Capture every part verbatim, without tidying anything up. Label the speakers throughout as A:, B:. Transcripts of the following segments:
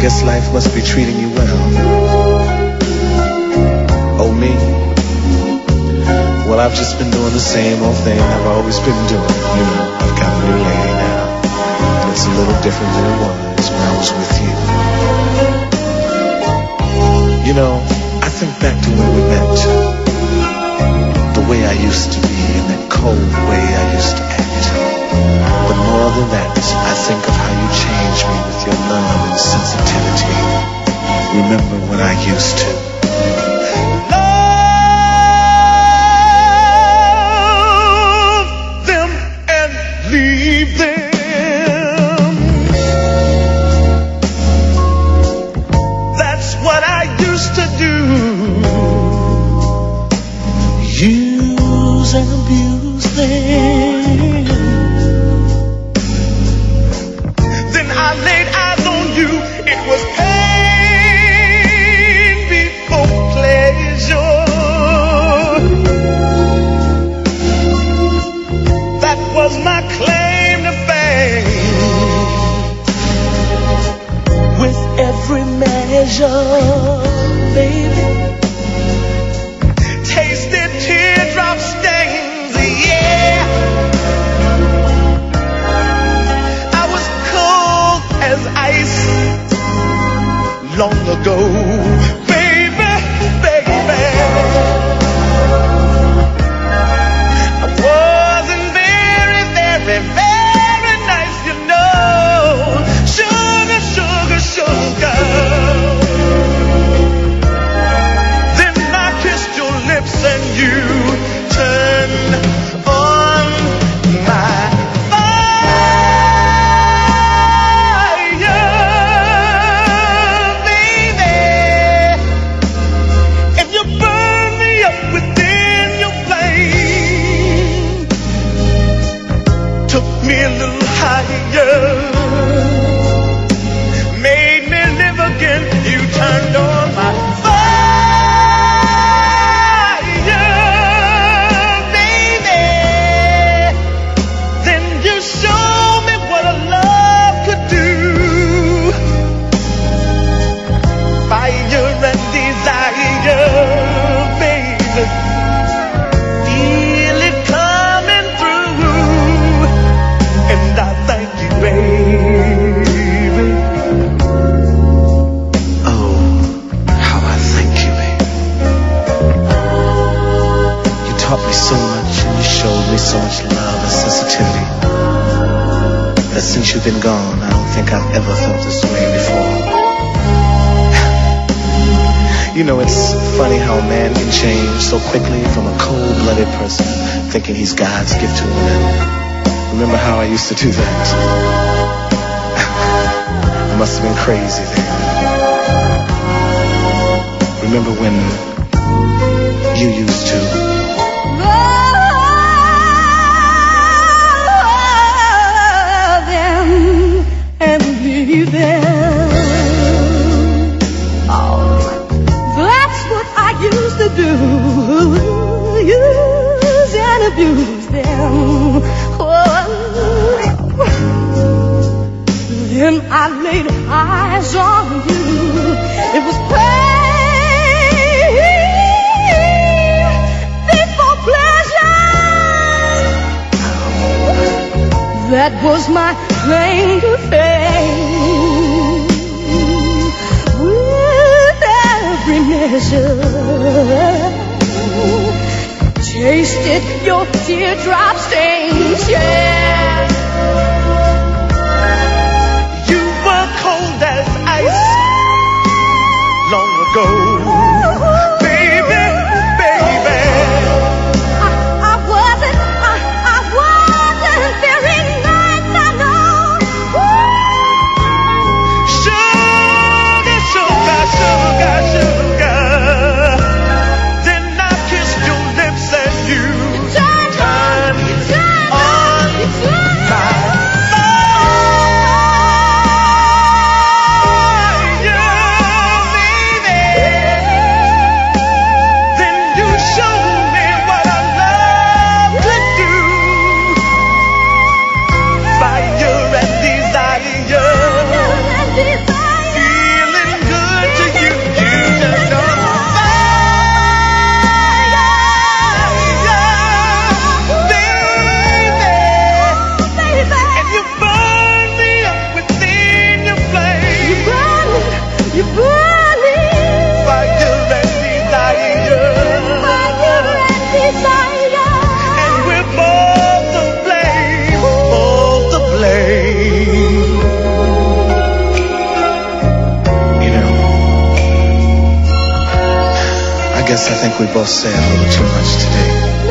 A: guess life must be treating you well. Oh, me? Well, I've just been doing the same old thing I've always been doing. You know, I've got a new lady now. And it's a little different than it was when I was with you. You know, I think back to when we met. The way I used to be and that cold way I used to act. But more than that, I think of how you changed me with your love and sensitivity. Remember when I used to love them and leave them. That's what I used to do. Use and abuse them. Then I laid eyes on you. It was pain before pleasure. That was my claim to fame. With every measure, baby. Tasted teardrop stains, yeah. I was cold as ice long ago, baby, baby. I wasn't very, very, very nice, you know. Sugar, sugar, sugar. And you turned on my fire, baby. If you burn me up within your flame, took me a little higher, made me live again. You turned on my fire. So much love and sensitivity that since you've been gone, I don't think I've ever felt this way before. You know, it's funny how a man can change so quickly from a cold-blooded person thinking he's God's gift to a woman. Remember how I used to do that? I must have been crazy then. Remember when you used to
B: them. Oh, that's what I used to do. Use and abuse them. Oh. Then I laid eyes on you. It was pain before pleasure. That was my claim to fame. With every measure, tasted your teardrop stains, yeah.
A: You were cold as ice long ago. My guess I think we both said a little too much today.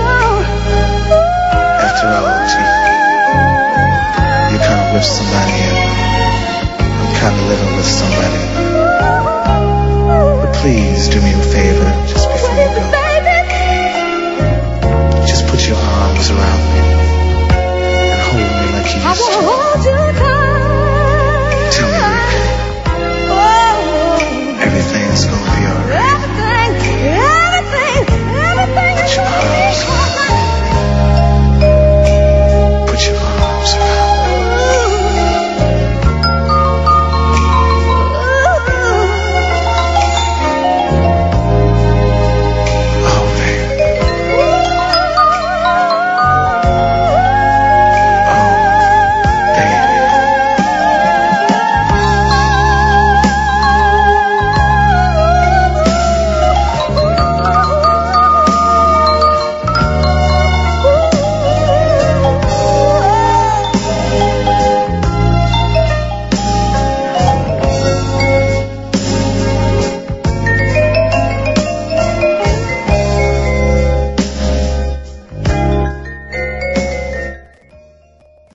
A: After all, Chief, you're kind of with somebody and I'm kind of living with somebody. But please do me a favor just before you go. Just put your arms around me and hold me like you used to.